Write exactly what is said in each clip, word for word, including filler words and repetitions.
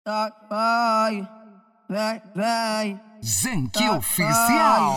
Vai, vem, vem. Zenk Oficial.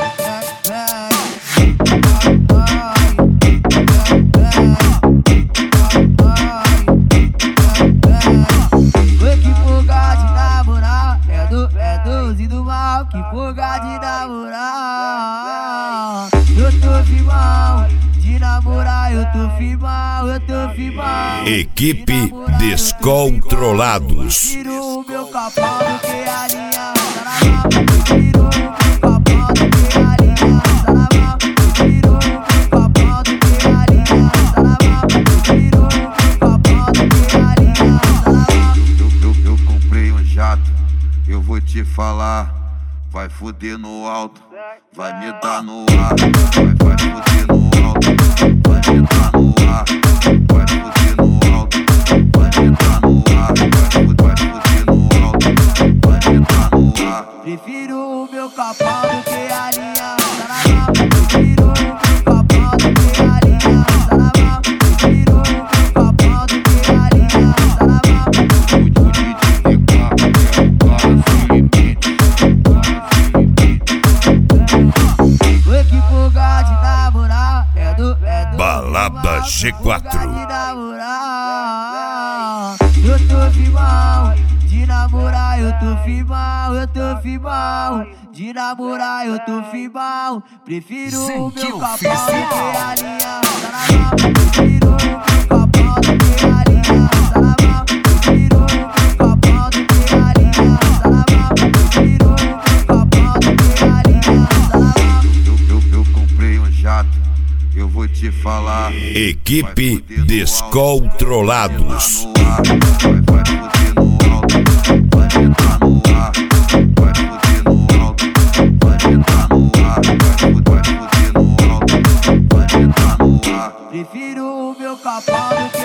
Que fuga de namorar, é do, é doze do mal. Que fuga de namorar. Eu tô firmão, de namorar eu tô firmão, eu tô firmão. Equipe Descontrolados. Tiro o meu capão do que a linha tá na mão. Tiro o meu capão do que a linha tá na mão. Tiro o meu capão do que a linha tá na mão. Tiro o meu capão do que a linha tá na mão. Eu, eu, eu comprei um jato, eu vou te falar. Vai foder no alto, vai me dar no ar. Vai, vai foder no alto, vai me dar no ar. Vai foder no alto, vai me dar no ar. Vai, vai foder no alto, vai me dar no ar. Prefiro o meu capão do que a linha tá na mão. Prefiro o meu capão do que a linha tá na mão. Prefiro o meu capão do que a linha tá na mão. Que fuga de namorar, é do, é do Balada G quatro. de namorar. Eu tô firmão, de namorar eu tô firmão, eu tô firmão. De namorar eu tô firmão. Prefiro o Zenk meu capão do que Oficial. a linha tá na mão. Prefiro o meu capão do que a linha tá na mão. Prefiro o meu capão do que a linha tá na mão. Prefiro o meu capão do que a linha tá na mão. Eu, eu, eu comprei um jato, eu vou te falar. Equipe Descontrolados. Vai, vai foder no alto, vai me dar no ar. Vai foder no alto, vai me dar no ar. Vai, vai foder no alto, vai me dar no ar. Prefiro o meu capão do que